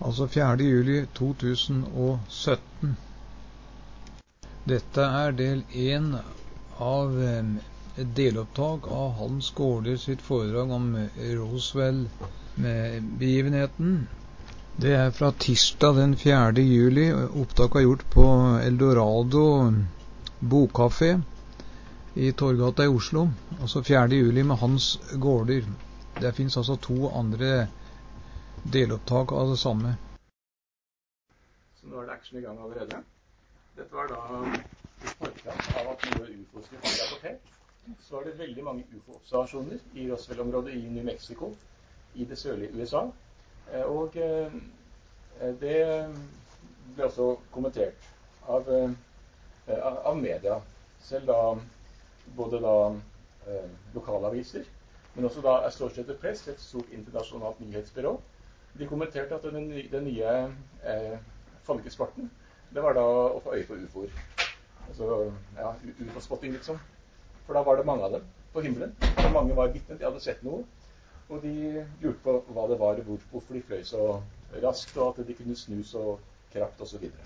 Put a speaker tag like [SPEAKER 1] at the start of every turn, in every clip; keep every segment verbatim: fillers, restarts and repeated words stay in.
[SPEAKER 1] altså fjerde juli to tusen og sytten. Dette er del én av et delopptak av Hans Gaarder sitt foredrag om Roswell-begivenheten. Det er fra tirsdag den fjerde juli. Opptaket er gjort på Eldorado Bokkafé i Torgata i Oslo. Altså fjerde juli med Hans Gaarder. Det finnes altså to andre delopptak av det samme.
[SPEAKER 2] Så nå er det action i gang allerede. Dette var da i forkant av at noe U F O skulle bli rapportert. Så var det veldig mange U F O-observasjoner i Roswell-området i New Mexico, i det sørlige U S A. Og det ble også kommentert av, av media, selv da, både da lokalaviser, men også da Associated Press, et stort internasjonalt nyhetsbyrå. De kommenterte at den, den nye eh, folkesporten, det var da å få øye på U F O-er. Altså, ja, U F O-spotting liksom. For da var det mange av dem på himmelen. Og mange var vitne, de hadde sett noe. Og de lurte på hva det var, hvor, hvorfor de fløy så raskt, og at de kunne snu så kraft og så videre.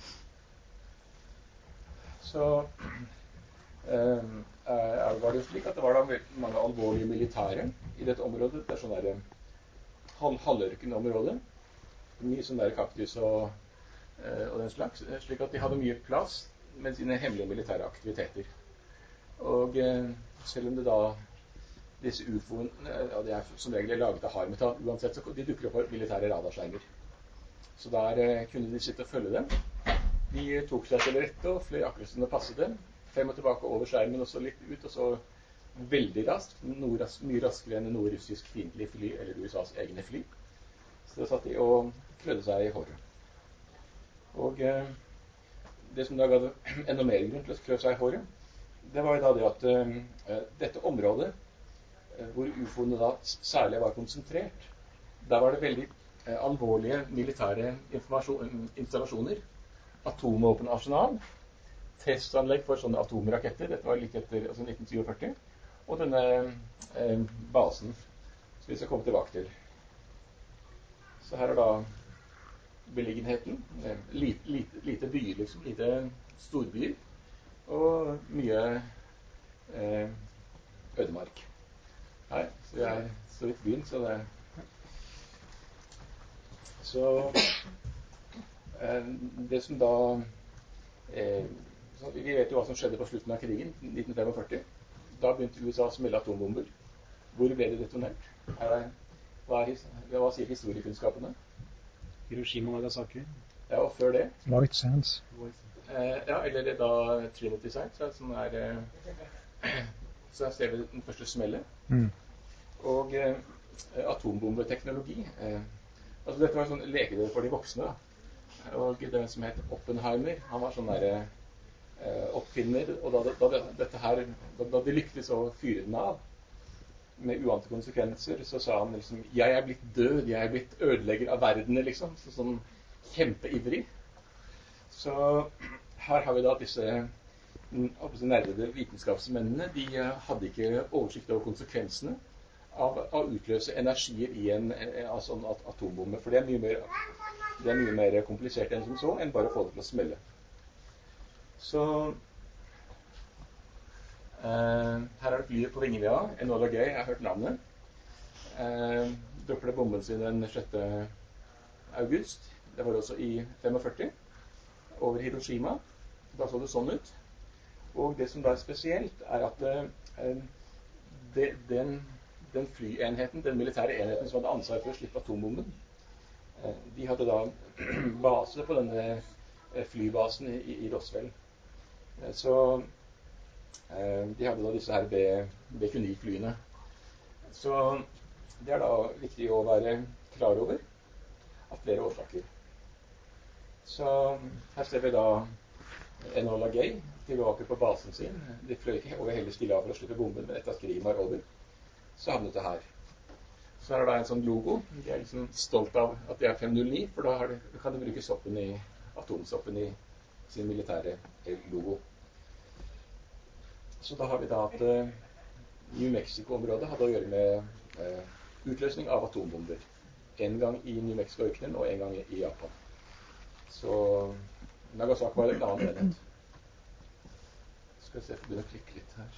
[SPEAKER 2] Så eh, var det jo slik at det var da mange alvorlige militære i dette området. Det er sånn der halvørkenområde. Mye sånn der kaktus og, og den slags. Slik at de hadde mye plass med sine hemmelige militære aktiviteter. Og selv om det da disse U F O-ene, ja, de er som regel laget av hardmetall, uansett så de dukker opp på militære radarskjermer. Så der kunne de sitte og følge dem. De tok seg til rette og fløy akkurat som det passet dem. Frem og tilbake over skjermen og så litt ut, og så veldig raskt, noe rask, mye raskere enn noe russisk fiendtlig fly, eller U S A's egne fly. Så da satt de og klødde seg i håret. Og eh, det som da ga enda mer grunn til å klø seg i håret, det var jo da det at eh, dette området, eh, hvor U F O-ene da særlig var konsentrert, der var det veldig eh, alvorlige militære installasjoner, atomvåpenarsenal, testanlegg for sånne atomraketter, dette var like etter altså nitten syttifire, og denne eh, basen, som vi skal komme tilbake til. Så her er da beliggenheten, eh, lite, lite, lite byer liksom, lite storbyer, og mye eh, ødemark. Her, så vi er så vidt byen, så det så eh, det som da eh, så vi vet jo hva som skjedde på slutten av krigen, nitten førtifem. Da begynte U S A å smelle atombomber. Hvor ble det detonert? Er det, hva, er, hva sier historiekunnskapene?
[SPEAKER 3] Hiroshima og Nagasaki.
[SPEAKER 2] Ja, og før det?
[SPEAKER 1] White Sands.
[SPEAKER 2] Eh, ja, eller da Trinity Site, som er, eh, så er stedet den første smellet. Mm. Og eh, atombombeteknologi. Eh, altså dette var sånn lekedel for de voksne, da. Og den som het Oppenheimer, han var sånn der eh, oppfinner, og da, da, dette her, da, da de lyktes å fyre den av, med uante konsekvenser, så sa han liksom, jeg er blitt død, jeg er blitt ødelegger av verdene, liksom, så, sånn kjempeivrig. Så her har vi da disse nerdede vitenskapsmennene, de hadde ikke oversikt over konsekvensene av å utløse energier i en, en sånn atombombe, for det er mye mer, det er mye mer komplisert enn som så, enn bare å få det til å smelle. Så Uh, her er det flyet på vingene, ja. Enola Gay, jeg har hørt navnet. Uh, dropper det bomben sin den sjette august. Det var også i førtifem, over Hiroshima. Da så det sånn ut. Og det som da er spesielt, er at uh, det, den, den flyenheten, den militære enheten som hadde ansvar for å slippe atombomben, uh, de hadde da base på denne flybasen i, i Roswell. Uh, så de hadde da disse her B tjueni-flyene. Så det er da viktig å være klar over av flere årsaker. Så her ser vi da Enola Gay tilbake på basen sin. De fløy ikke over hele Stillehavet for å slippe bomben, men etter at krigen var over, så havnet det her. Så her er da en sånn logo. De er liksom stolt av at de er fem null ni, for da det, kan de bruke soppen i, atomsoppen i sin militære logo. Så da har vi da at uh, New Mexico-området hadde å gjøre med uh, utløsning av atombomber. En gang i New Mexico-ørkenen og en gang i, i Japan. Så Nagasaki var en annen enhet. Skal vi se, jeg får begynne å klikke litt her.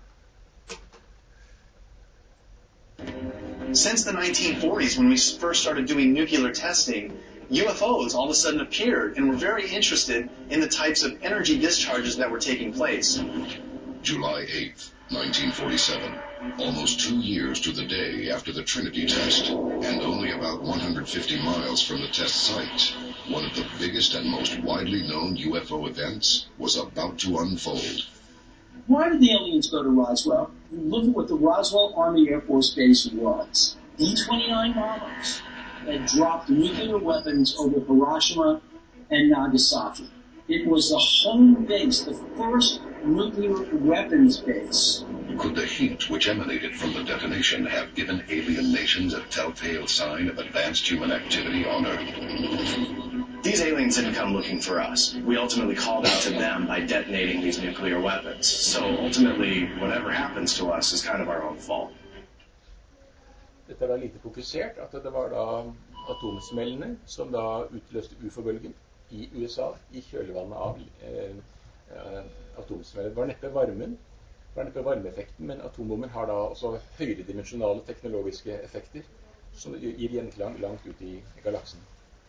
[SPEAKER 4] Since the nineteen forties, when we first started doing nuclear testing, U F Os all of a sudden appeared and were very interested in the types of energy discharges that were taking place.
[SPEAKER 5] July eighth, nineteen forty-seven, almost two years to the day after the Trinity test, and only about one hundred fifty miles from the test site, one of the biggest and most widely known U F O events was about to unfold.
[SPEAKER 6] Why did the aliens go to Roswell? Look at what the Roswell Army Air Force Base was. B twenty-nine bombers that dropped nuclear weapons over Hiroshima and Nagasaki. It was the home base, the first nuclear weapons base.
[SPEAKER 5] Could the heat which emanated from the detonation have given alien nations a telltale sign of advanced human activity on Earth?
[SPEAKER 4] These aliens didn't come looking for us. We ultimately called out to them by detonating these nuclear weapons. So ultimately, whatever happens to us is kind of our own fault.
[SPEAKER 2] Dette var lite fokusert, at det var da atomsmellene som da utløste U F O-bølgen i U S A i kjølvannet av eh, eh, atomsmeller. Det var neppe varmen, det var neppe varmeeffekten, men atombomber har da også høyredimensjonale teknologiske effekter som gir gjenklang langt ut i galaksen.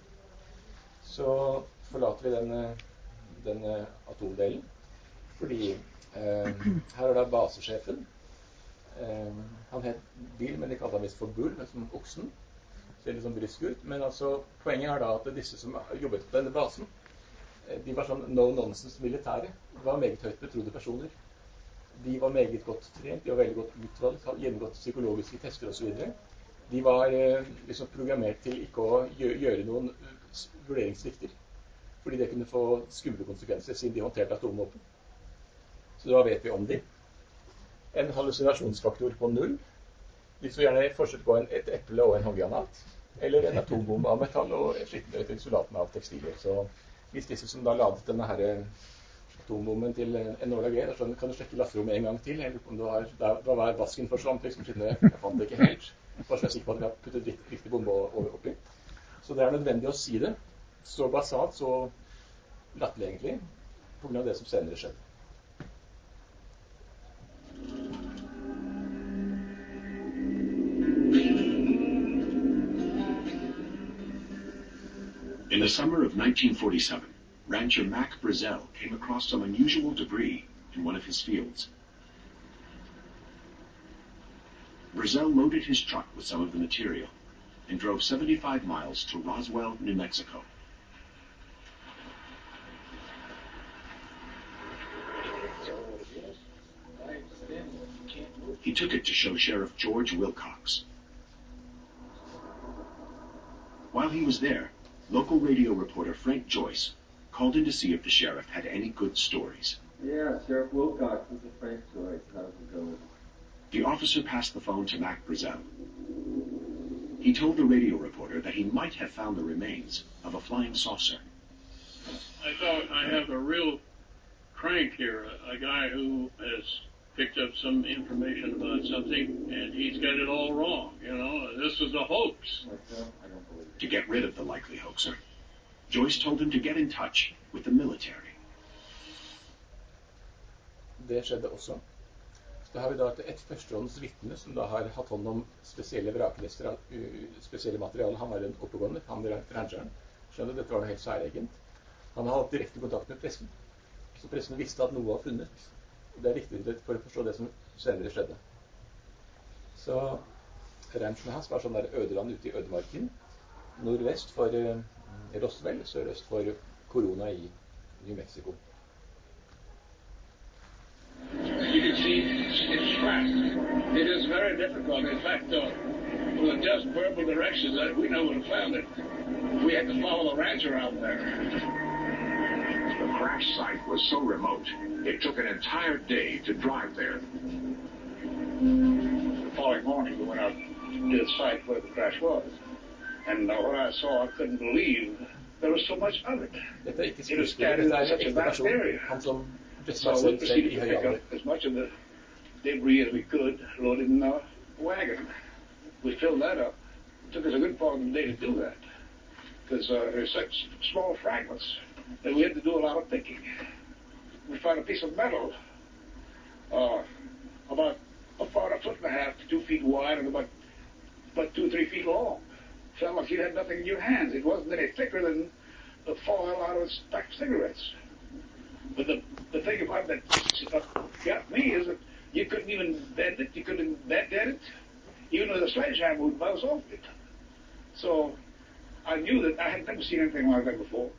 [SPEAKER 2] Så forlater vi den, den atomdelen, fordi eh, her er da basesjefen. Eh, han het Bill, men de kalte han vist for Bull, som oksen. Ser litt sånn brysk ut, men altså, poenget er da at disse som jobbet på denne basen, eh, de var sånn no-nonsense militære. De var meget høyt betrodde personer. De var meget godt trent, de var veldig godt utvalgt, hadde gjennomgått psykologiske tester og så videre. De var eh, liksom programmert til ikke å gjøre, gjøre noen vurderingssvikter, fordi det kunne få skumle konsekvenser siden de håndterte atomvåpen. Så da vet vi om de. En hallusinasjonsfaktor på null. De så gjerne forskjell på en, et eple og en håndgranat, eller en atombombe av metall og skitnet isolaten av tekstiler. Så hvis disse som da ladet denne her atombomben til en Ola G, da kan du sjekke lasterommet en gang til, eller om du har, da var vasken forsvant, liksom skitnet, jeg fant det ikke helt, bare så jeg er sikker på at vi har puttet riktig, riktig bombe oppi. Så det er nødvendig å si det, så basalt, så latterlig egentlig, på grunn av det som senere skjedde.
[SPEAKER 7] In the summer of nineteen forty-seven, rancher Mac Brazel came across some unusual debris in one of his fields. Brazel loaded his truck with some of the material and drove seventy-five miles to Roswell, New Mexico. He took it to show Sheriff George Wilcox. While he was there, local radio reporter Frank Joyce called in to see if the sheriff had any good stories.
[SPEAKER 8] Yeah, Sheriff Wilcox, this is Frank Joyce. How's it going?
[SPEAKER 7] The officer passed the phone to Mac Brazel. He told the radio reporter that he might have found the remains of a flying saucer.
[SPEAKER 9] I thought I have a real crank here, a, a guy who has picked up some information about something, and he's got it all wrong, you know. This is a hoax.
[SPEAKER 7] To get rid of the likely hoaxer, Joyce told him to get in touch with the military.
[SPEAKER 2] Det skjedde også. Så da har vi da et førstehånds vitne som da har hatt hånd om spesielle vrakrester, spesielle materialer. Han var en oppegående, han var rancheren. Skjønner, dette var noe helt særegent. Han har hatt direkte kontakt med pressen. Så pressen visste at noe var funnet. Det er viktig for å forstå det som senere skjedde. Så ranchen hans var sånn der ødeland ute i ødemarken. Nordvest for eh, Roswell, sørøst for Corona i New Mexico.
[SPEAKER 9] You can see it's tracked. It is very difficult. In fact, uh, with just verbal directions, that we know would have found it. We had to follow the rancher out there.
[SPEAKER 7] The crash site was so remote, it took an entire day to drive there.
[SPEAKER 9] The following morning, we went out to the site where the crash was. And uh, what I saw, I couldn't believe there was so much of it.
[SPEAKER 2] Dette er ikke
[SPEAKER 9] It was
[SPEAKER 2] skuespiller,
[SPEAKER 9] scattered
[SPEAKER 2] det
[SPEAKER 9] in
[SPEAKER 2] er
[SPEAKER 9] such
[SPEAKER 2] en
[SPEAKER 9] a
[SPEAKER 2] ekte
[SPEAKER 9] vast
[SPEAKER 2] person.
[SPEAKER 9] area.
[SPEAKER 2] Han som
[SPEAKER 9] So we
[SPEAKER 2] selv
[SPEAKER 9] proceeded
[SPEAKER 2] i
[SPEAKER 9] to pick
[SPEAKER 2] høyalder.
[SPEAKER 9] up as much of the debris as we could, loaded in a wagon. We filled that up,
[SPEAKER 10] It took us a good part of the day to do that. Because uh, there's such small fragments that we had to do a lot of picking. We found a piece of metal uh, about about a foot and a half to two feet wide and about about two or three feet long. Felt like you had nothing in your hands. It wasn't any thicker than the foil out of a stack of cigarettes. But the the thing about that got me is that you couldn't even bend it. You couldn't bend it. Even with a sledgehammer would bounce off it. So I knew that I had never seen anything like that before.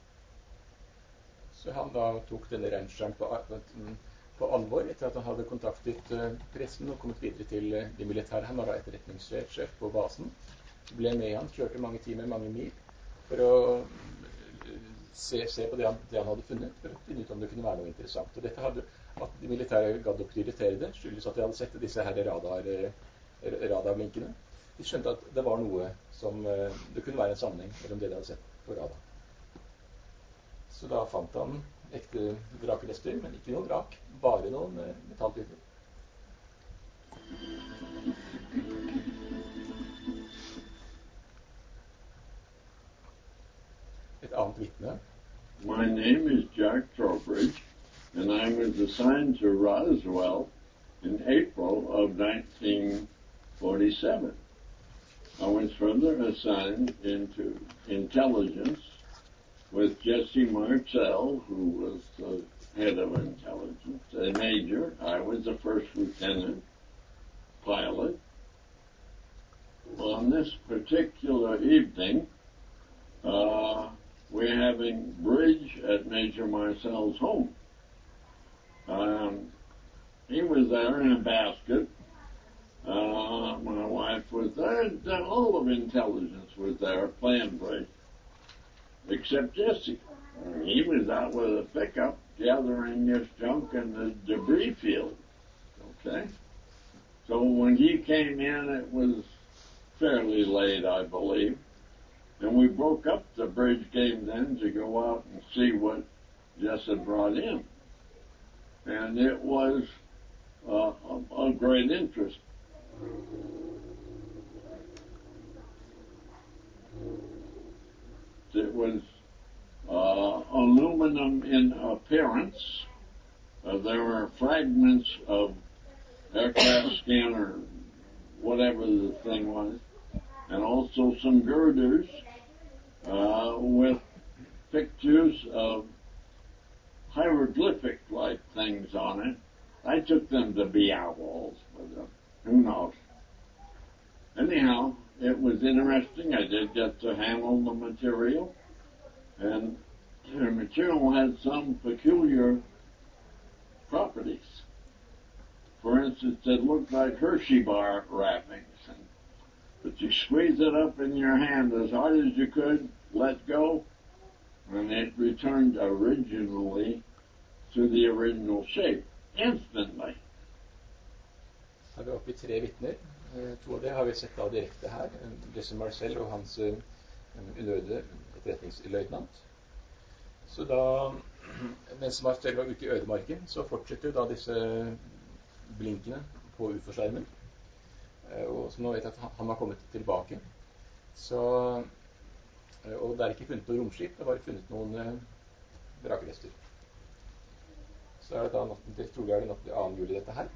[SPEAKER 2] Så han da tok denne rangeren på, på alvor etter at han hadde kontaktet uh, pressen og kommet videre til uh, de militære. Han var da etterretningssjef sjef på basen. Ble med han, kjørte mange timer, mange mil for å uh, se, se på det han, det han hadde funnet, for å finne ut om det kunne være noe interessant. Og dette hadde, at de militære gadd å prioritere det, skyldes at de hadde sett disse her radar, radarblinkene. De skjønte at det var noe som uh, det kunne være en sammenheng mellom det de hadde sett på radar. Så da fant han ekte vrakrester, men ikke noen vrak, bare noen uh, metallbiter. Et annet vitne.
[SPEAKER 11] My name is Jack Trowbridge, and I was assigned to Roswell in April of nineteen forty-seven. I was further assigned into intelligence with Jesse Marcel, who was the head of intelligence, a major. I was a first lieutenant pilot. On this particular evening, uh, we're having bridge at Major Marcel's home. Um, he was there in a basket. Uh, my wife was there, and all of intelligence was there playing bridge, except Jesse. He was out with a pickup gathering this junk in the debris field. Okay? So when he came in, it was fairly late, I believe. And we broke up the bridge game then to go out and see what Jess had brought in. And it was uh, a, a great interest. It was uh, aluminum in appearance. Uh, there were fragments of aircraft skin or whatever the thing was, and also some girders uh, with pictures of hieroglyphic-like things on it. I took them to be owls, but uh, who knows. Anyhow, it was interesting. I did get to handle the material, and the material had some peculiar properties. For instance, it looked like Hershey bar wrappings, and, but you squeeze it up in your hand as hard as you could, let go, and it returned originally to the original shape, instantly.
[SPEAKER 2] Har vi oppe i tre vittner. To av det har vi sett da direkte her. Jesse Marcel og hans unødige etterretningsløytnant. Så da, mens Marcel var ute i ødemarken, så fortsetter da disse blinkene på U F O-skjermen. Og så nå vet jeg at han var kommet tilbake. Så, og det er ikke funnet noen romskip, det var funnet noen vrakrester. Så er det da natten til, trolig er det natten til annen juli dette her.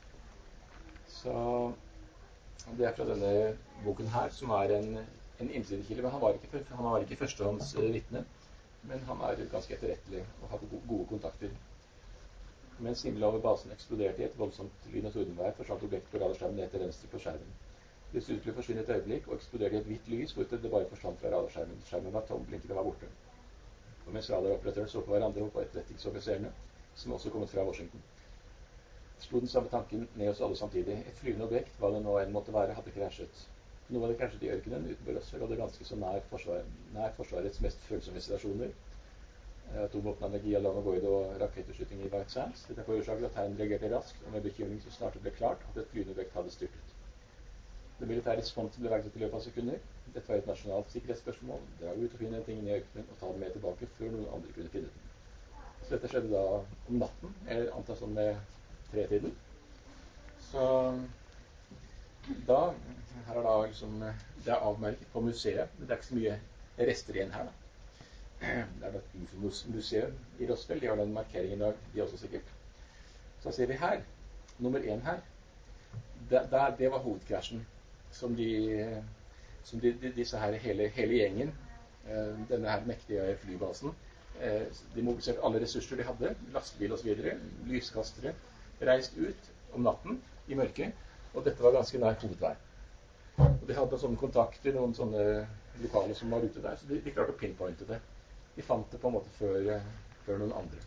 [SPEAKER 2] Så det er fra denne boken her, som er en, en innsidekilde, men han var ikke, han var ikke førstehånds vitne, men han er ganske etterrettelig og har gode kontakter. Mens himmelen over basen eksploderte i et voldsomt lyn- og tordenvær, forsvant objektet på radarskjermen ned til venstre på skjermen. Det så ut til å forsvinne et øyeblikk, og eksploderte i et hvitt lys, hvor det bare forsvant fra radarskjermen. Skjermen var tom, blinkene var borte. Og mens radaroperatøren så på hverandre og på etterretningsoffiserene, som også kommet fra Washington, slo den samme tanken ned oss alle samtidig. Et flyvende objekt, hva det nå enn måtte være, hadde krasjet. Nå var det krasjet i ørkenen utenfor oss, og det ganske så nær, forsvar, nær forsvarets mest følsomme installasjoner. Atomvåpenanleggi av Lanagoid og raketterskyting i White Sands. Dette forårsaket at Hæren reagerte raskt, og med bekymring så snart det ble klart at et flyvende objekt hadde styrtet. Det militære responsen ble verket i løpet av sekunder. Dette var et nasjonalt sikkerhetsspørsmål. Dra ut og finne tingene i ørkenen og ta dem med tilbake før noen andre kunne finne dem. Så dette skjedde da om natten, eller antatt sånn med tretiden. Så da, her er da liksom, det er avmerket på museet, men det er ikke så mye rester igjen her da. Det er da et U F O-museum i Roswell, de har den markeringen da, de også sikkert. Så ser vi her, nummer én her, det, det, det var hovedkrasjen som de, som de, de disse her, hele, hele gjengen, eh, denne her mektige flybasen, eh, de mobiliserte alle ressurser de hadde, lastebil og så videre, lyskastere, reist ut om natten i mørket, og dette var ganske nær hovedvei. Og de hadde sånne kontakter, noen sånne lokale som var ute der, så de, de klarte å pinpointe det. De fant det på en måte før, før noen andre.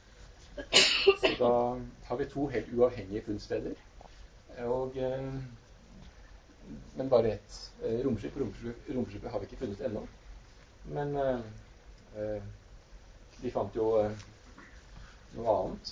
[SPEAKER 2] Så da har vi to helt uavhengige funnsteder, og, eh, men bare ett. Eh, romskip, romskip, romskipet har vi ikke funnet ennå, men eh, de fant jo eh, noe annet.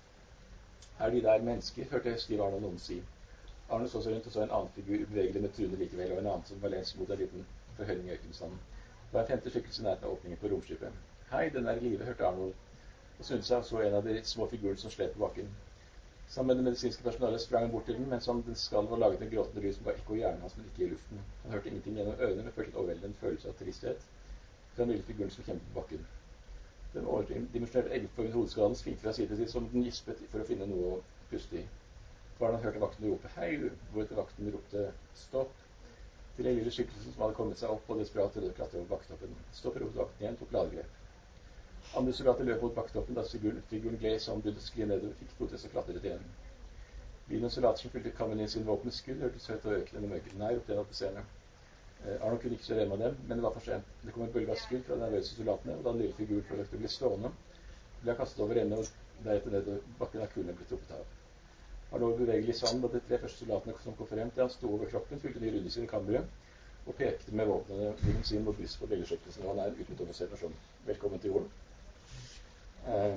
[SPEAKER 2] Er de der mennesker, hørte Steve Arnold noen si. Arnold så seg rundt og så en annen figur bevegelig med truende likevel, og en annen som var lest mot en liten forhøyning i økenstanden. Det var en femte skikkelse nært av åpningen på romskipet. Hei, den er i live, hørte Arnold, og snudde seg og så en av de små figurene som slet på bakken. Sammen med det medisinske personalet sprang han bort til den, mens han den skalv og laget en gråtende lyd som var ekko i hjernen hans, men ikke i luften. Han hørte ingenting gjennom ørene, men følte et overveldende følelse av tristhet fra den lille figuren som kjempet på bakken. Den overdimensjonerte eggformede hodeskaden svingte fra side til side som den gispet for å finne noe å puste i. Barna hørte vakten rope hei, hvoretter vakten ropte stopp til den lille skikkelsen som hadde kommet seg opp og desperat til å klatre over bakketoppen. Stopp, ropte vakten igjen, tok ladegrep. Andre soldater løp mot bakketoppen da figuren, figuren gled som begynte å skli nedover, fikk fotes og klatret igjen. Lyden av soldater som fylte kammen i sin våpen skudd, hørtes høyt og økende i mørket. Nei, ropte en offiserene. Eh, Arnold kunne ikke kjøre hjem av dem, men det var for sent. Det kom en bølge av skudd fra de nervøse soldatene, og da den lille figuren forsøkte å bli stående, ble han kastet over ende og deretter nedover bakken av kulene ble truppet av. Arnold bevegelig i sanden, og de tre første soldatene som kom frem til han sto over kroppen, fylte de rundt i sine kammeret og pekte med våpnene sin mot brystet på bildeskikkelsen. Han er uten observasjon. Velkommen til jorden. Eh,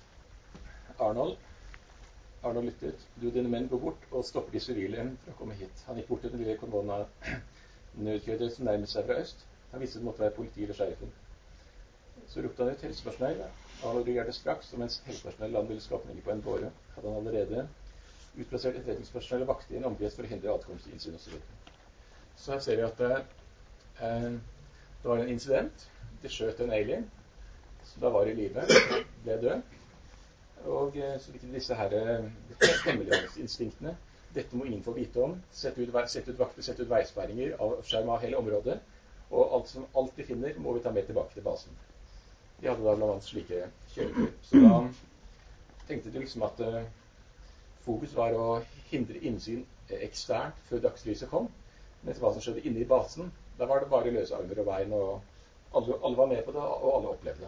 [SPEAKER 2] Arnold Arnold lyttet. Du og dine menn går bort og stopper de sivile for å komme hit. Han gikk bort til den lille konvoien av nødkjøretøy som nærmet seg fra øst. Han visste det måtte være politi eller sheriffen. Så ropte han ut helsepersonell. Arnold reagerte straks, og mens helsepersonell la den lille skapningen på en båre, hadde han allerede utplassert etterretningspersonell og vakte i en omkrets for å hindre adkomst til innsyn og så videre. Så her ser vi at det, eh, det var en incident. De skjøt en alien, som da var i live, ble død. Og eh, så fikk de disse her hemmelighedsinstinktene. Dette må ingen få vite om. Sette ut, sette ut vakter, sette ut veisperringer, avskjerme av hele området. Og alt, som, alt de finner, må vi ta med tilbake til basen. De hadde da blant annet slike kjøretøy. Så da tenkte de liksom at eh, fokus var å hindre innsyn eksternt før dagslyset kom, mens hva som skjedde inne i basen, da var det bare løse armer og bein, og alle, alle var med på det, og alle opplevde det.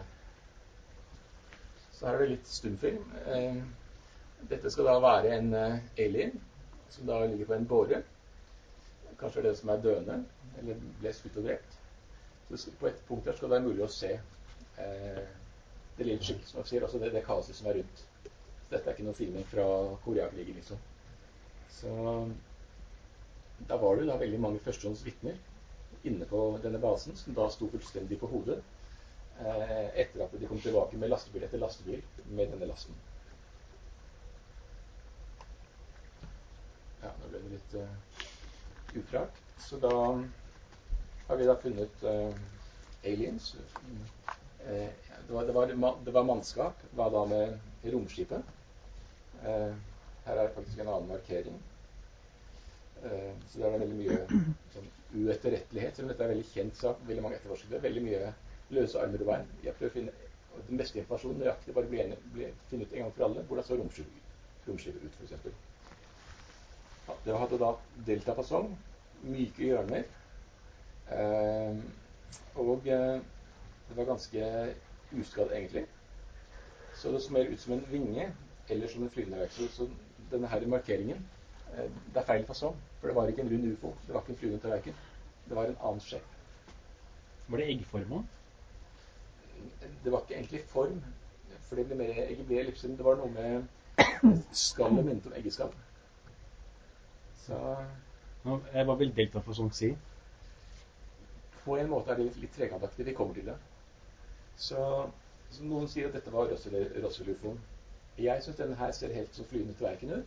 [SPEAKER 2] Så her er det litt stumfilm. Eh, dette skal da være en eh, alien, som da ligger på en båre. Kanskje det som er døende, eller ble skutt og drept. Så på et punkt her skal det være mulig å se eh, det lille skikket, som jeg sier, altså det, det kaoset som er rundt. Dette er ikke noen filming fra Koreakrigen, liksom. Så da var det da veldig mange førstehånds vitner inne på denne basen, som da sto fullstendig på hodet, eh, etter at de kom tilbake med lastebil etter lastebil med denne lasten. Ja, nå ble det litt uh, uklart. Så da har vi da funnet uh, aliens. Uh, det, var, det, var, det var mannskap, hva da med romskipet? Uh, her er faktisk en annen markering. Uh, så det er veldig mye sånn, uetterrettelighet, selv om dette er veldig kjent sak, veldig mange etterforskere, veldig mye løse armer og bein. Jeg prøver å finne den beste informasjonen, nøyaktig bare ble, ble funnet ut en gang for alle, hvordan så romskipet, romskipet ut, for eksempel. Ja, det hadde da deltafasong, myke hjørner, uh, og uh, det var ganske uskadd egentlig. Så det så mer ut som en vinge, eller som en flygende veksel. Så denne her markeringen, eh, det er feil fasong, for det var ikke en rund U F O, det var ikke en flygende tallerken, det var en annen shape.
[SPEAKER 3] Var det eggformet?
[SPEAKER 2] Det var ikke egentlig form, for det ble mer eggeblé-ellipsen, det var noe med skallet minnet om eggeskall. Så...
[SPEAKER 3] Hva vil deltafasong si?
[SPEAKER 2] På en måte er det litt, litt trekantaktig, vi kommer til det. Så, så noen sier at dette var Roswell-U F O-en. Jeg synes denne her ser helt så flyende tallerken ut.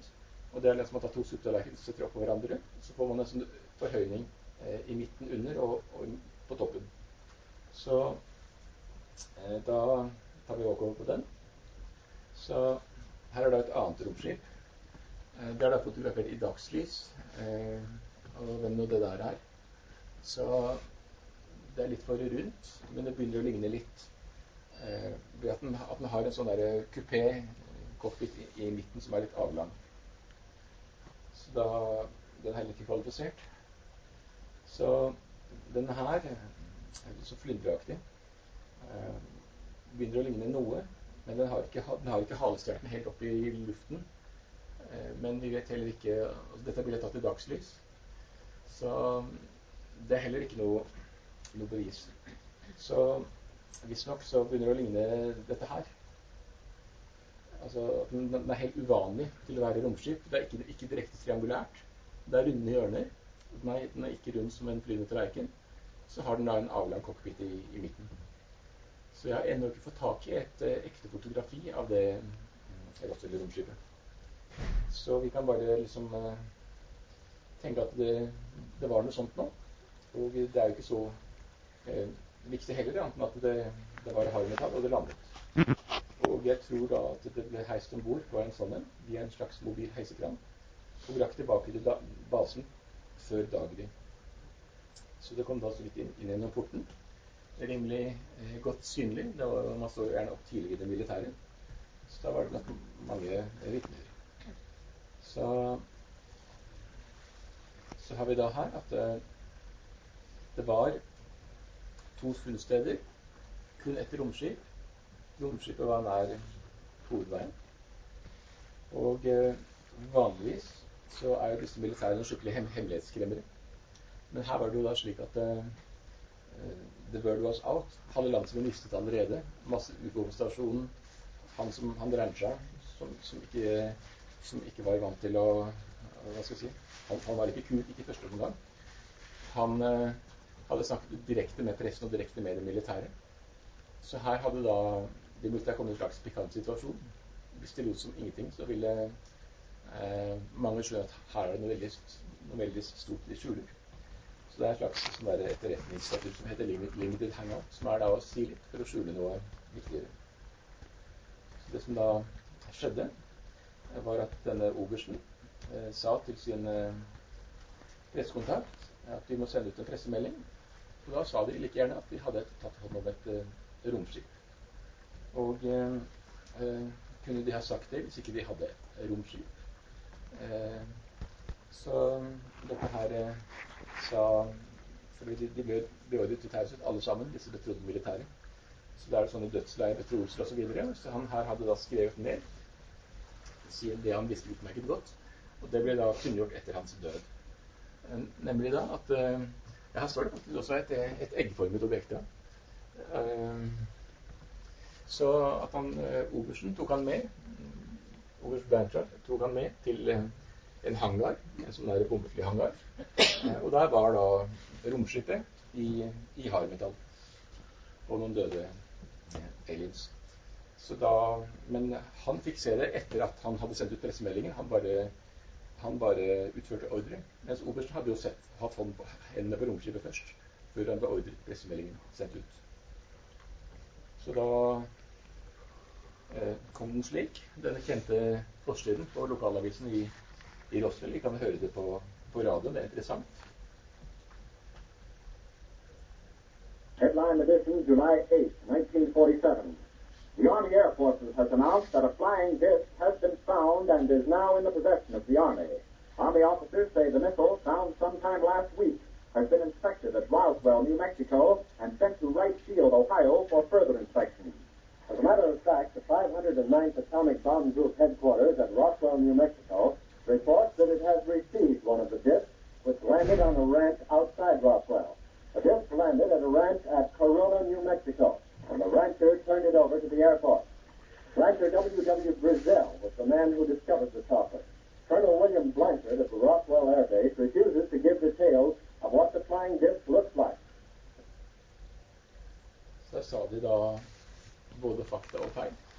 [SPEAKER 2] Og det er liksom å ta to suppetallerkener og setter opp på hverandre. Så får man en sånn forhøyning eh, i midten under og, og på toppen. Så eh, da tar vi walkover på den. Så her er da et annet romskip. Eh, det er da fotografert i dagslys. Eh, og hvem nå det der er. Så det er litt for rundt, men det begynner å ligne litt eh, ved at den, at den har en sånn der kupé cockpit i, i midten som er litt avlang. Så da, den er heller ikke kvalifisert. Så denne her er så flyndreaktig. Eh, begynner å ligne noe, men den har ikke, den har ikke halestjerten helt opp i luften. Eh, men vi vet heller ikke, altså dette blir tatt i dagslys. Så det er heller ikke noe, noe bevis. Så visstnok så begynner det å ligne dette her. Altså, den, den er helt uvanlig til å være romskip. Det er ikke, ikke direkte triangulært. Det er runde hjørner. Den er, den er ikke rund som en flyvende tallerken. Så har den da en avlang cockpit i, i midten. Så jeg har ennå ikke fått tak i et eh, ekte fotografi av det Roswell-romskipet. Så vi kan bare liksom eh, tenke at det, det var noe sånt nå. Og det er jo ikke så eh, viktig heller, annet enn at det, det var hardmetall, og det landet. Og jeg tror da at det ble heist ombord på en sånn en, via en slags mobil heisekran, og brakt tilbake til basen før daggry. Så det kom da så vidt inn, inn gjennom porten. Rimelig eh, godt synlig. Det var, man så gjerne opp tidligere i det militære. Så da var det nok mange vitner. Så, så har vi da her at eh, det var to funnsteder, kun ett romskip. Romskipet var nær hovedveien. Og eh, vanligvis så er jo disse militærene skikkelig hem hemmelighetskremmere. Men her var det jo da slik at eh, the word was out. Halve landsbyen mistet allerede. Masse ubåtstasjonen. Han som han rancheren, som, som, ikke, som ikke var vant til å, hva skal jeg si, han, han var ikke kul, ikke første omgang. Han eh, hadde snakket direkte med pressen og direkte med det militære. Så her hadde da det måtte komme en slags pikant situasjon. Hvis det lot som ingenting, så ville eh, mange skjønne at her er det noe veldig, noe veldig stort i skjuler. Så det er en slags sånn der etterretningsstatus som heter limited hangout, som er da å si litt for å skjule noe viktigere. Så det som da skjedde, var at denne obersten eh, sa til sin eh, pressekontakt at vi må sende ut en pressemelding. Og da sa de like gjerne at de hadde tatt hånd om et uh, romskip. Og uh, uh, kunne de ha sagt det hvis ikke de hadde et romskip. Uh, så dette her uh, sa for de, de ble beordret til taushet alle sammen, disse betrodde militære. Så det er sånne dødsleier, betroelser og så videre. Så han her hadde da skrevet ned siden det han visste utmerket godt. Og det ble da kunngjort etter hans død. Uh, nemlig da at uh, her står det faktisk også et, et eggformet objekt. Ja. Uh, så at han, uh, Obersten tok han med, Oberst Blanchard tok han med til uh, en hangar, en sånn der bombeflyhangar. Uh, og der var da romskipet i, i hardmetall. Og noen døde uh, aliens. Så da, men han fikk se det etter at han hadde sendt ut pressemeldingen. Han bare... Han bare utførte ordre, mens obersten hadde jo sett, hatt hånd på hendene på romskipet først, før han beordret pressemeldingen sendt ut. Så da eh, kom den slik, denne kjente forsiden på lokalavisen i, i Roswell. Vi kan høre det på, på radioen, det er interessant.
[SPEAKER 12] Headline edition, July eighth, nineteen forty-seven. The Army Air Forces has announced that a flying disc has been found and is now in the possession of the Army. Army officers say the missile, found sometime last week, has been inspected at Roswell, New Mexico, and sent to Wright Field, Ohio, for further inspection. As a matter of fact, the five hundred ninth Atomic Bomb Group headquarters at Roswell, New Mexico, reports that it has received one of the discs, which landed on a ranch outside Roswell. The disc landed at a ranch at Corona, New Mexico, and the rancher turned it over to the Air Force. Rancher W W Grizzell was the man who discovered the saucer. Colonel William Blanchard of the Roswell Air Base refuses to give details of what the flying disc looks like.
[SPEAKER 2] Så sa de da både fakta og feil.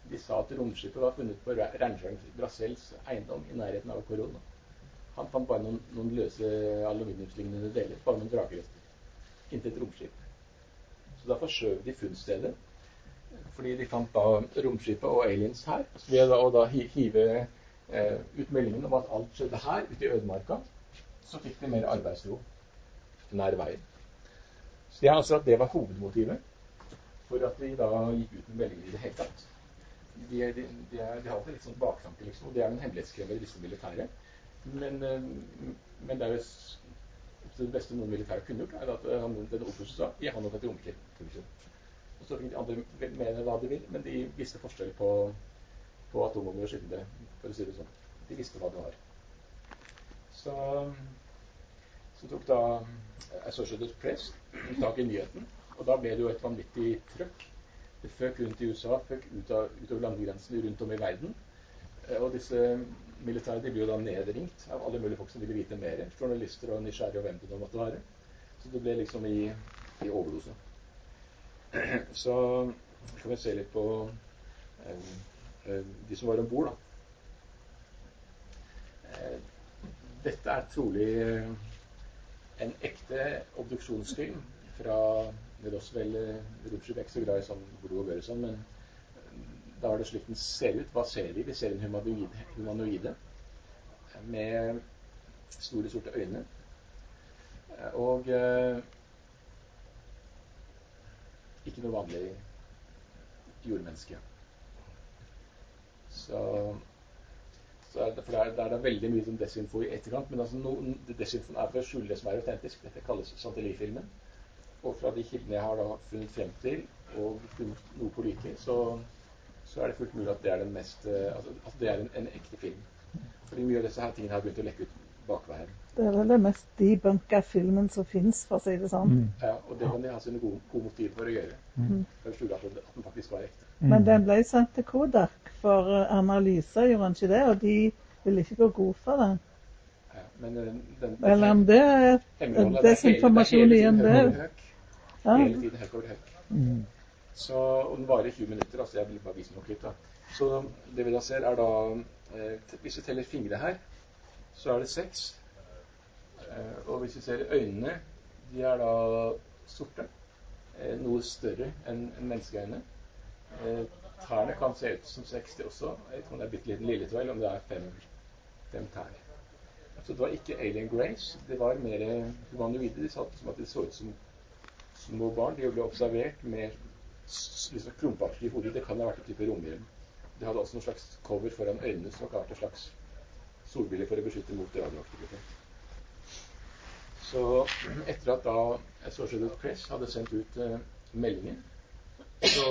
[SPEAKER 2] De sa at romskipet var funnet på Rangeren Brasels eiendom i nærheten av Corona. Han fant bare noen, noen løse aluminiumslignende deler, bare noen dragerester. Ikke et romskip. Så da forskjøv de funnstedet, fordi de fant da romskipet og aliens her. Så ved å da hive eh, ut meldingen om at alt skjedde her, ute i ødemarka, så fikk de mer arbeidsro nær veien. Så jeg anser at det var hovedmotivet for at de da gikk ut med meldingen i det hele tatt. De, de, de, er, de har alltid litt sånn baktanke, liksom, og det er en hemmelighetskremmer i disse militære. Men, men det er jo det beste noen militære kunne gjort, er at han, den oppførselen sa, jeg har nok et romskip. Og så fikk de andre mene hva de vil, men de visste forskjell på, på atombomber og skytende, for å si det sånn. De visste hva det var. Så, så tok da Associated Press tak i nyheten, og da ble det jo et vanvittig trøkk. Det føk rundt i U S A, føk ut av, utover landegrensene rundt om i verden. Og disse militære de ble jo da nedringt av alle mulige folk som ville vite mer. Journalister og nysgjerrige og hvem det nå måtte være. Så det ble liksom i, i overdose. Så kan vi se litt på eh, eh, de som var ombord, da. Eh, dette er trolig en ekte obduksjonsfilm fra Roswell. Romskip er ikke så glad i sånn blod og gørre sånn, men da er det slik den ser ut. Hva ser vi? Vi ser en humanoide, humanoide med store, sorte øyne. Og eh, ikke noe vanlig jordmenneske. Så, så er det, for det er, det er da veldig mye som desinfo i etterkant, men altså no, desinfoen er for å skjule det som er autentisk. Dette kalles Chantilly-filmen. Og fra de kildene jeg har da funnet frem til, og funnet noe pålitelig, så så er det fullt mulig at det er den mest, altså, at det er en, en ekte film. Fordi mye av disse her tingene har begynt å lekke ut bakveien.
[SPEAKER 13] Det er vel det mest debunka filmen som finnes, for å si det sånn.
[SPEAKER 1] Mm.
[SPEAKER 2] Ja, og det kan de ha sine gode, gode motiv for å gjøre.
[SPEAKER 13] Mm.
[SPEAKER 2] For å skjule at, at den faktisk var ekte.
[SPEAKER 13] Mm. Men den ble sendt til Kodak for analyse, gjorde den ikke det? Og de ville ikke gå god for den.
[SPEAKER 2] Ja, men den, den,
[SPEAKER 13] Eller om det er desinformasjon igjen, det.
[SPEAKER 2] Hele tiden høyt over høyt.
[SPEAKER 1] Mm.
[SPEAKER 2] Så, og den varer tjue minutter, altså jeg vil bare vise noe klipp da. Så det vi da ser er da, eh, hvis vi teller fingre her, så er det seks. Eh, og hvis vi ser øynene, de er da sorte, eh, noe større enn en menneskeøyne. Eh, tærne kan se ut som seks det også. Jeg tror det er bitte liten lilletå, eller om det er fem, fem tær. Så det var ikke alien grace, det var mer humanoide. De sa som at de så ut som små barn. De ble observert med liksom klumpaktig i hodet. Det kan ha vært et type romhjelm. De hadde også noen slags cover foran øynene som har vært et slags solbriller for å beskytte mot radioaktivitet. Så etter at da Associated Press hadde sendt ut eh, meldingen, så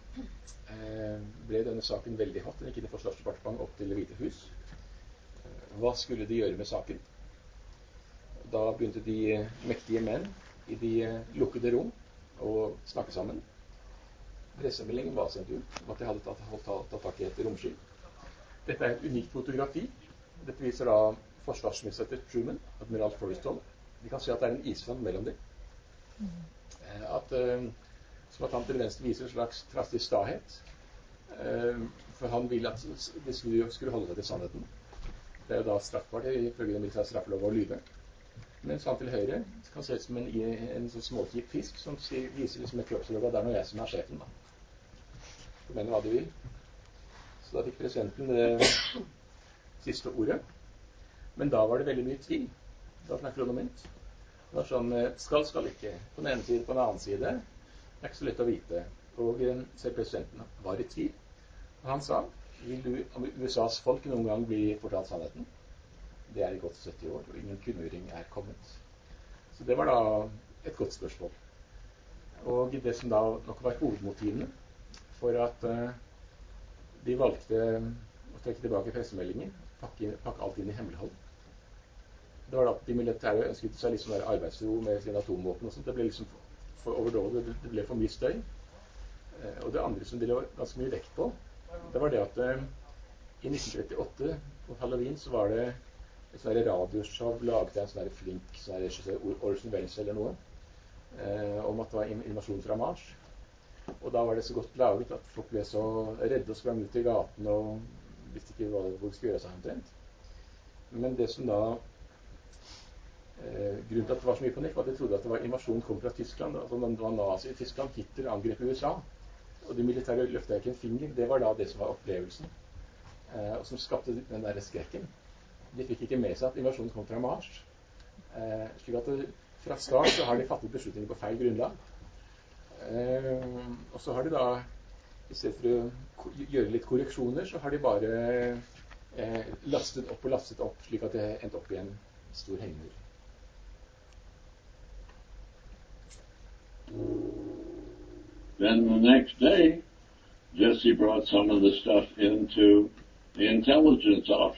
[SPEAKER 2] eh, ble denne saken veldig hot. Den gikk inn i Forsvarsdepartementet opp til Det hvite hus. Hva skulle de gjøre med saken? Da begynte de mektige menn i de lukkede rom å snakke sammen. Pressemeldingen var sendt ut om at de hadde tatt, tatt, tatt tak i et romskip. Dette er et unikt fotografi. Dette viser da forsvarsminister Truman, admiral Forrestal. Vi kan se at det er en island mellom dem. At, eh, som at han til venstre viser en slags trassig stahet. Eh, for han vil at de skulle, skulle holde seg til sannheten. Det er jo da straffbart ifølge den militære straffelov å lyve. Mens han til høyre kan se ut som en, en sånn småkjip fisk som sier, viser liksom et kroppslogo. Det er nå jeg som er sjefen, da. Du mener hva du vil. Så da fikk presidenten det siste ordet. Men da var det veldig mye tvil. Da snakker han om mynt. Det var sånn, skal, skal ikke. På den ene side, på den annen side. Det er ikke så lett å vite. Og selv presidenten var i tvil. Og han sa, vil du, om U S A's folk noen gang bli fortalt sannheten? Det er i godt sytti år, og ingen kunngjøring er kommet. Så det var da et godt spørsmål. Og det som da nok var hovedmotivene for at uh, de valgte å trekke tilbake pressemeldingen, pakke, pakke alt inn i hemmelighold. Det var da at de militære ønsket seg liksom der arbeidsro med sine atomvåpen og sånt. Det ble liksom for, for overdådig, det ble for mye støy. Uh, og det andre som de la ganske mye vekt på, det var det at uh, i nitten trettiåtte på Halloween så var det et sånn radioshow laget av en sånn flink sånn regissør, Orson Welles eller noe, eh, om at det var invasjon fra Mars. Og da var det så godt laget at folk ble så redde og sprang ut i gaten og visste ikke hva det skulle gjøre seg omtrent. Men det som da eh, grunnen til at det var så mye panikk, var at de trodde at det var invasjon kom fra Tyskland. Altså det var nazi i Tyskland, Hitler angrep U S A, og de militære løftet ikke en finger. Det var da det som var opplevelsen, eh, og som skapte den der skrekken. De fikk ikke med seg at invasjonen kom fra Mars. Eh, slik at det, fra start så har de fattet beslutninger på feil grunnlag. Eh, og så har de da, i stedet for å gjøre litt korreksjoner, så har de bare eh, lastet opp og lastet opp, slik at det endte opp i en stor hengemur.
[SPEAKER 11] Then the next day, Jesse brought some of the stuff into the intelligence office.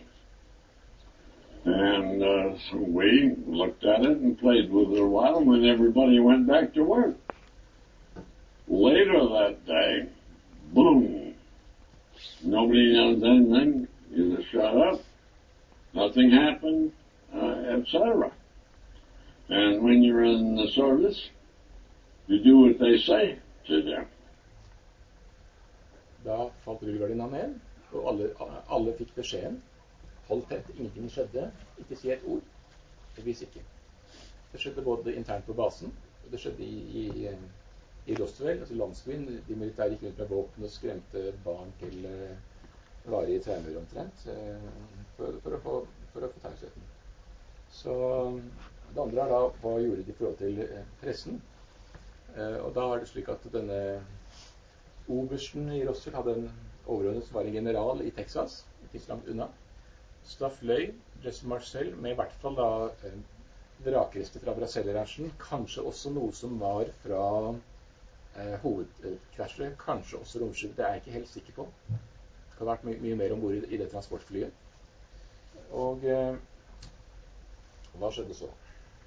[SPEAKER 11] And uh, so we looked at it and played with it a while, and then everybody went back to work. Later that day, boom, nobody knows anything, you just shut up, nothing happened, uh, et cetera. And when you're in the service, you do what they say to do.
[SPEAKER 2] Da falt rullegardina ned, og alle, alle fikk beskjeden. Hold tett, ingenting skjedde, ikke si et ord, vis ikke. Det skjedde både internt på basen, og det skjedde i, i, i Roswell, altså landsbyen. De militære gikk rundt med våpen og skremte barn til uh, varige traumer omtrent, uh, for, for, å få, for å få tausheten. Så det andre er da, hva gjorde de i forhold til uh, pressen? Uh, og da er det slik at denne obersten i Roswell hadde en overordnet som var en general i Texas, ikke så langt unna. Så da fløy Jesse Marcel med i hvert fall da eh, vrakrester fra Bracell-ranchen, kanskje også noe som var fra eh, hovedkrasjet, kanskje også romskip, det er jeg ikke helt sikker på. Det kan ha vært my mye mer ombord i, i det transportflyet. Og eh, hva skjedde så?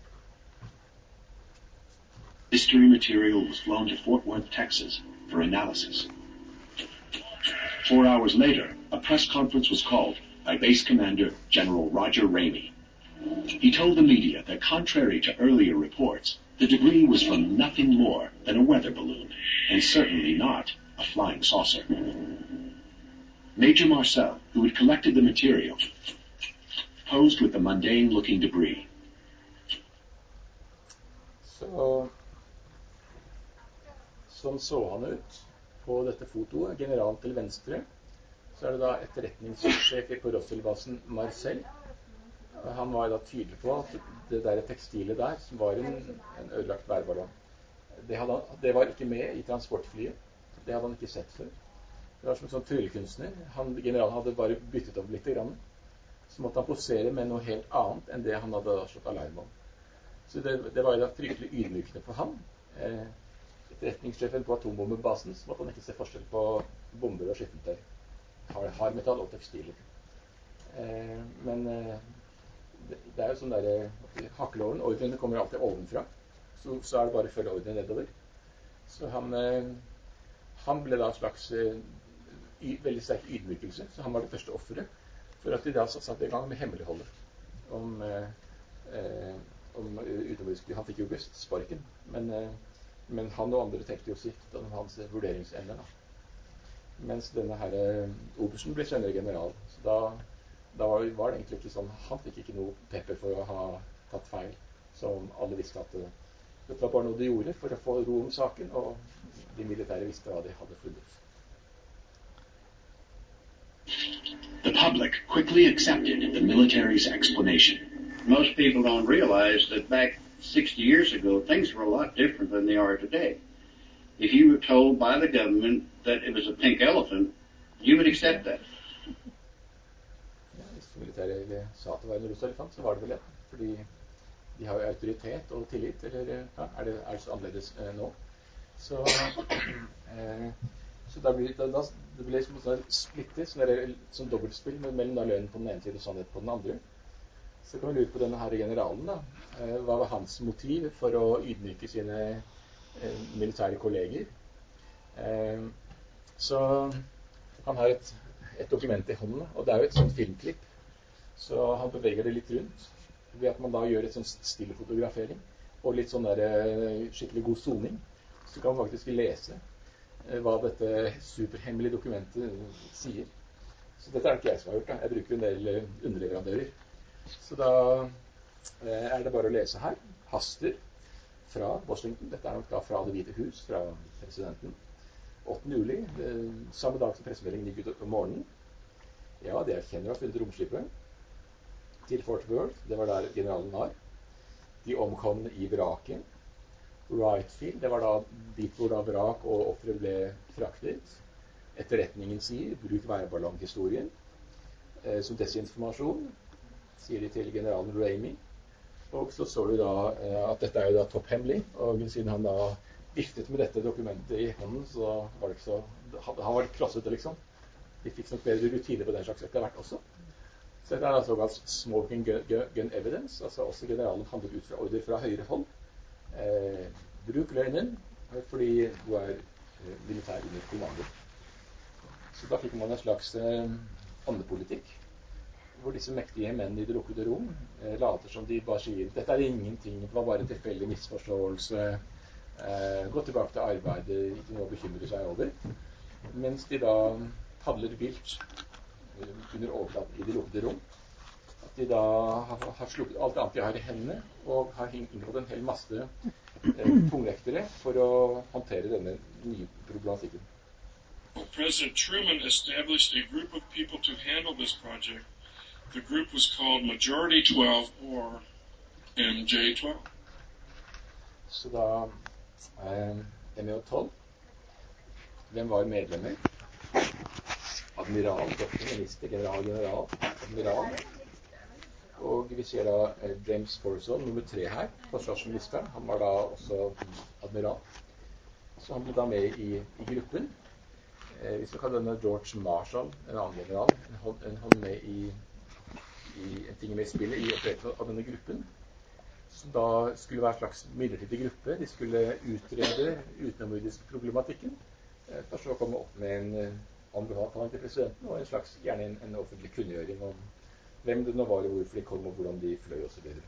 [SPEAKER 7] History material was flown to Fort Worth, Texas for analysis. Four hours later, a press conference was called by Base Commander General Roger Ramey. He told the media that contrary to earlier reports, the debris was from nothing more than a weather balloon, and certainly not a flying saucer. Major Marcel, who had collected the material, posed with the mundane-looking debris.
[SPEAKER 2] Så, sånn så han ut på dette fotoet, generalen til venstre. Så er det da etterretningssjef på Roswell-basen, Marcel. Han var da tydelig på at det der tekstilet der, som var en, en ødelagt værballong, det, hadde, det var ikke med i transportflyet. Det hadde han ikke sett før. Det var som en sånn tryllekunstner. Han, generalen hadde bare byttet opp litt grann. Så måtte han posere med noe helt annet enn det han hadde slått alarm om. Så det, det var jo da fryktelig ydmykende for ham. Eh, etterretningssjefen på atombombebasen, så måtte han ikke se forskjell på bomber og skittentøy. Hardmetall og tekstiler. Eh, men eh, det, det er jo sånn der hakkeloven, ordrene kommer alltid ovenfra, så, så er det bare å følge ordene nedover. Så han, eh, han ble da en slags eh, y, veldig sterk ydmykelse, så han var det første offeret for at de da satte i gang med hemmeligholdet om, eh, om utenriksfly. Han fikk jo best sparken, men, eh, men han og andre tenkte jo sitt om hans vurderingsevne da. Mens denne her obersten ble senere general. Så da, da var, var det egentlig ikke sånn, han fikk ikke noe pepper for å ha tatt feil, som alle visste at det, dette var bare noe de gjorde for å få ro om saken, og de militære visste hva de hadde funnet.
[SPEAKER 7] The public quickly accepted the military's explanation.
[SPEAKER 14] Most people don't realize that back sixty years ago, things were a lot different than they are today. If you were told by the government that it was a pink elephant, you would accept that.
[SPEAKER 2] Ja, hvis militæret sa at det var en rosa elefant, så var det vel det. Fordi de har jo autoritet og tillit, eller ja, er det, er det så annerledes eh, nå? Så, eh, så da ble det, da, det ble liksom sånn splittet, sånn, der, sånn dobbeltspill mellom da løgnen på den ene siden og sannhet på den andre. Så kan vi lure på denne her generalen da. Eh, hva var hans motiv for å ydmyke sine militære kolleger? Eh, så han har et, et dokument i hånden, og det er jo et sånt filmklipp, så han beveger det litt rundt ved at man da gjør et sånn stille fotografering og litt sånn der skikkelig god zoning, så kan man faktisk lese eh, hva dette superhemmelige dokumentet sier. Så dette er det ikke jeg som har gjort. Da. Jeg bruker en del eh, underleverandører. Så da eh, er det bare å lese her. Haster fra Washington. Dette er nok da fra Det hvite hus, fra presidenten. åttende juli, det, samme dag som pressemeldingen gikk ut om morgenen. Ja, de erkjenner å ha funnet romskipet til Fort Worth. Det var der generalen var. De omkomne i vraket. Wrightfield, det var da dit hvor da vrak og ofre ble fraktet. Etterretningen sier, bruk værballonghistorien eh, som desinformasjon, sier de til generalen Ramey. Og så så vi da eh, at dette er jo da topphemmelig, og siden han da viftet med dette dokumentet i hånden, så var det ikke så, han var litt klossete liksom. De fikk nok bedre rutine på den slags etter hvert også. Så dette er altså såkalt smoking gun, gun evidence, altså også generalen handlet ut fra ordre fra høyre hold. Eh, bruk løgnen, fordi du er eh, militær under kommando. Så da fikk man en slags eh, andepolitikk, hvor disse mektige menn i det lukkede rom eh, later som de bare sier, dette er ingenting, det var bare en tilfeldig misforståelse, eh, gå tilbake til arbeidet, ikke noe å bekymre seg over. Mens de da padler vilt eh, under overflaten i det lukkede rom, at de da har, har slukket alt annet de har i hendene, og har inngått en hel masse eh, tungvektere for å håndtere denne nye problematikken.
[SPEAKER 15] President Truman established a group of people to handle this project. The group was called Majority twelve, or M J twelve.
[SPEAKER 2] Så da eh, M J tolv, hvem var medlemmer? Admiral, minister, general, general, admiral. Og vi ser da eh, James Forrestal, nummer tre her, forsvarsministeren. Han var da også admiral. Så han ble da med i, i gruppen. Eh, hvis vi kaller denne George Marshall, en annen general, en hånd, en hånd med i, i en ting med i spillet, i opprettelsen av denne gruppen, som da skulle være en slags midlertidig gruppe. De skulle utrede utenomjordisk problematikken, eh, for så å komme opp med en eh, anbefaling til presidenten, og en slags, gjerne en, en offentlig kunngjøring om hvem det nå var, og hvorfor de kom, og hvordan de fløy, og så videre.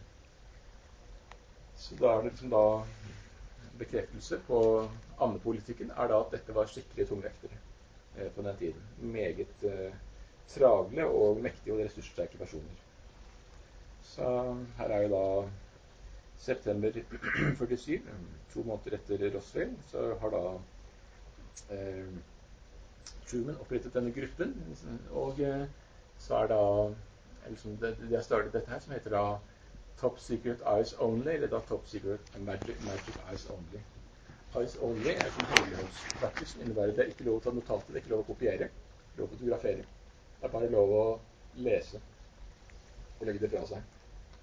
[SPEAKER 2] Så da er det liksom da bekreftelse på andepolitikken, er da at dette var skikkelig tungvektere på den tiden. Meget eh, tragle og mektige og ressurssterke personer. Så her er jo da september førtisju, to måneder etter Roswell, så har da eh, Truman opprettet denne gruppen, og eh, så er da liksom, det, det har startet dette her, som heter da Top Secret Eyes Only, eller da Top Secret Magic, Magic Eyes Only. Eyes Only er som hemmeligholdspraksis, som innebærer det er ikke lov å ta notater, det er ikke lov å kopiere, det er lov å fotografere. Det er bare lov å lese og legge det fra seg.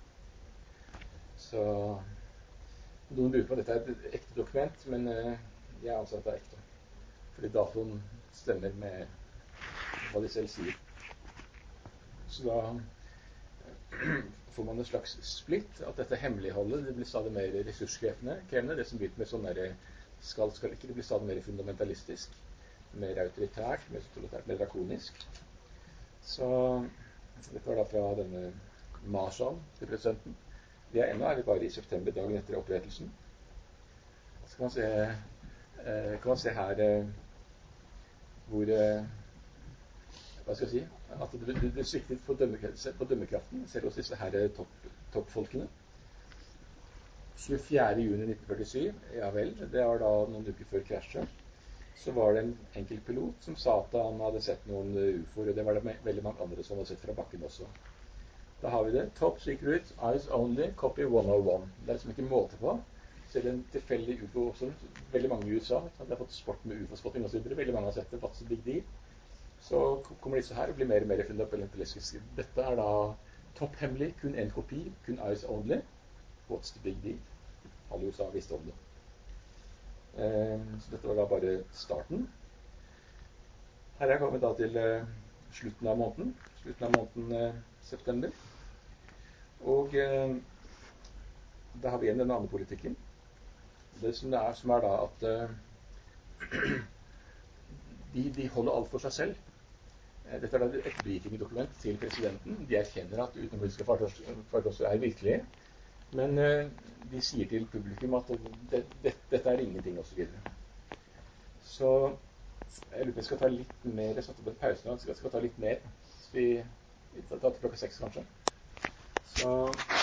[SPEAKER 2] Så noen bruker på at dette er et ekte dokument, men eh, jeg anser at det er ekte. Fordi datoen stemmer med hva de selv sier. Så da får man en slags splitt, at dette hemmeligholdet det blir stadig mer ressurskrevende, krevende, det som begynte med sånn der skal, skal ikke, det blir stadig mer fundamentalistisk, mer autoritært, mer totalitært, mer drakonisk. Så dette var da fra denne Marshall til presidenten. Vi er ennå er vi bare i september, dagen etter opprettelsen. Så kan man se, eh, kan man se her eh, hvor eh, hva skal jeg si, at det, det, det sviktet på, dømmekraften, på dømmekraften, selv hos disse her topp, toppfolkene. tjuefjerde juni nitten førtisju, ja vel, det var da noen uker før krasjet, så var det en enkelt pilot som sa at han hadde sett noen U F O-er, og det var det veldig mange andre som hadde sett fra bakken også. Da har vi det, Top Secret, Eyes Only, Copy one oh one. Det er liksom ikke måte på, selv en tilfeldig U F O, også, veldig mange i U S A, de har fått sport med U F O-spotting og så videre, veldig mange har sett det, what's a big deal? Så kommer disse her og blir mer og mer fundamentalistiske. Dette er da topphemmelig, kun en kopi, kun Eyes Only. What's the big deal? Alle U S A visste om det. Eh, så dette var da bare starten. Her er jeg kommet da til eh, slutten av måneden, slutten av måneden eh, september. Og eh, da har vi igjen den andre politikken. Det som, det er, som er da at eh, de, de holder alt for seg selv. Dette er et briefingdokument til presidenten. De erkjenner at utenomjordiske fartøyer er virkelige, men uh, de sier til publikum at det, det, dette er ingenting, og så videre. Så jeg lurer på om vi skal ta litt mer, jeg satte opp en pause nå, så jeg skal ta litt mer. Så vi, vi tar til klokka seks kanskje. Så